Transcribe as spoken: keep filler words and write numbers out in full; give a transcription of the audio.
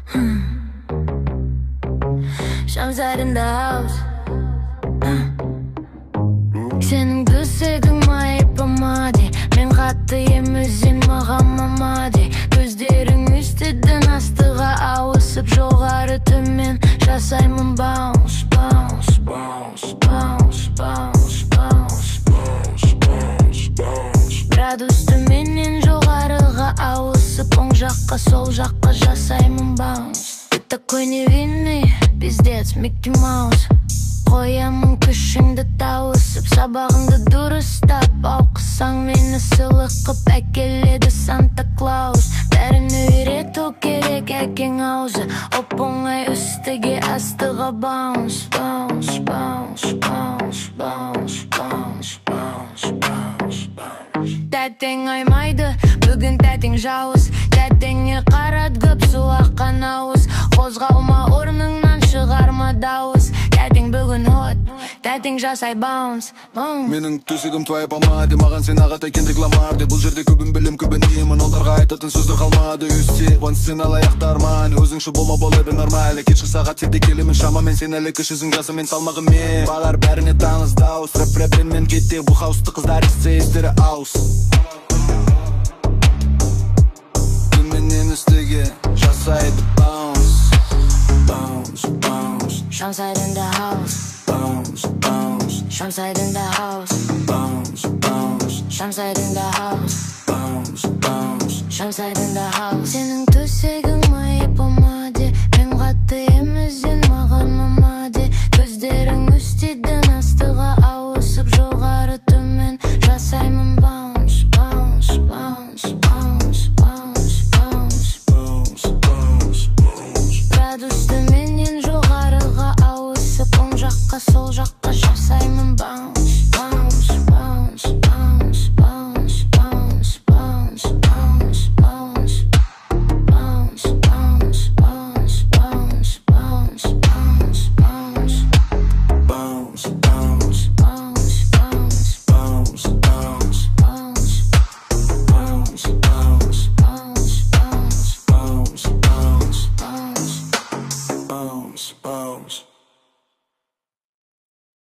Shamside in the house. Senin gözlerin mayıpamadı. Men katı yemizin mağamamadı. Gözlerin üstüden astığa avısıp joğarı tümmen жасаймын bounce, bounce, bounce, bounce, bounce, bounce, bounce, bounce, bounce. Gradus tümmenin joğarыға ауысып оң жаққа сол жаққа жасаймын bounce. Ты такой невинный, пиздец, Микки Маус. Қоямын күшіңді тауысып, сабағыңды дұрыстап, ауқысаң мені сыйлық қып әкеледі Санта Клаус. Бәріне үйрету керек әкең аузы, оп-оңай үстіге астыға bounce, bounce, bounce, bounce, bounce, bounce, bounce, bounce, bounce. Тәтең аймайды, бүгін тәтең жауыз, тәтеңе қарат көп су аққан ауыз. Қозғалма орныңнан шығарма дауыс, тәтең бүгін hot, тәтең жасай bounce. Менің төсегім твоя помада, маған сен ағат екен рекламарды. Бұл жерде көбін білім, көбін деймін, оларға айтатын сөздер қалмады. Өсте, ван сен алаяқтар ман, өзіңші болма бол ебі нормалі. Кешкі сағат сетте келемін шамамен, сен әлі кішізің жасымен салмағымен. Балар бәріне таңыз дауыс, рэп-рэппенмен кетте бұл хаусты қыздар істе естері ауыз. Төменнен үстіге жасайды bounce, bounce, bounce. Shamside in the house. Bounce, bounce. Shamside in the house. Bounce, bounce. Shamside in the house. Bounce, bounce. Shamside in the house. Senin төсегің mayıpamadı. Мен қатты емізден маған ұнамады. Көздерің үстеден астыға ауысып, жоғары төмен жасаймын bounce, bounce, bounce, bounce, bounce, bounce, bounce, bounce, bounce. Градус төменнен жоғарыға ауысып, оң жаққа сол жаққа жасаймын.